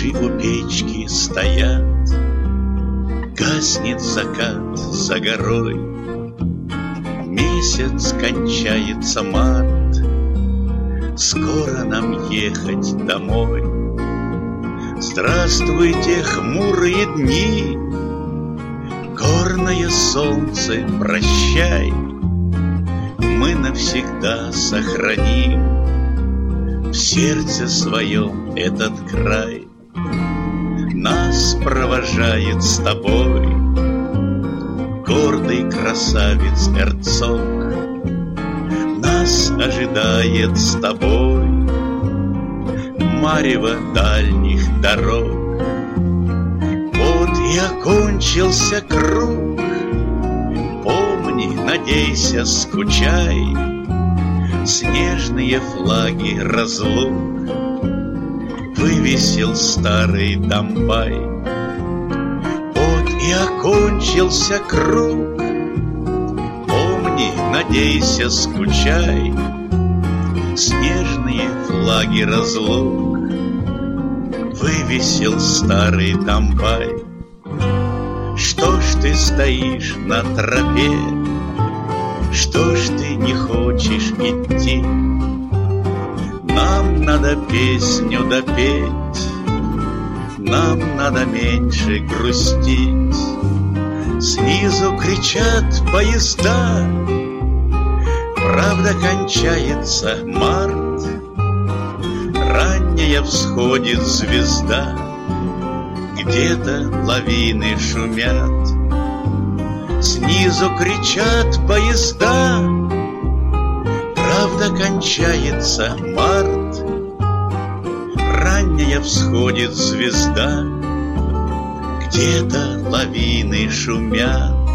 Лужи у печки стоят, гаснет закат за горой. Месяц кончается март, скоро нам ехать домой. Здравствуйте, хмурые дни, горное солнце, прощай. Мы навсегда сохраним в сердце своем этот край. Нас провожает с тобой гордый красавец Эрцог. Нас ожидает с тобой марево дальних дорог. Вот и окончился круг, помни, надейся, скучай. Снежные флаги разлук вывесил старый Домбай. Вот и окончился круг, помни, надейся, скучай. Снежные флаги разлук вывесил старый Домбай. Что ж ты стоишь на тропе? Что ж ты не хочешь идти? Нам надо песню допеть, нам надо меньше грустить. Снизу кричат поезда, правда кончается март. Ранняя всходит звезда, где-то лавины шумят. Снизу кричат поезда, правда кончается март. Ранняя всходит звезда, где-то лавины шумят.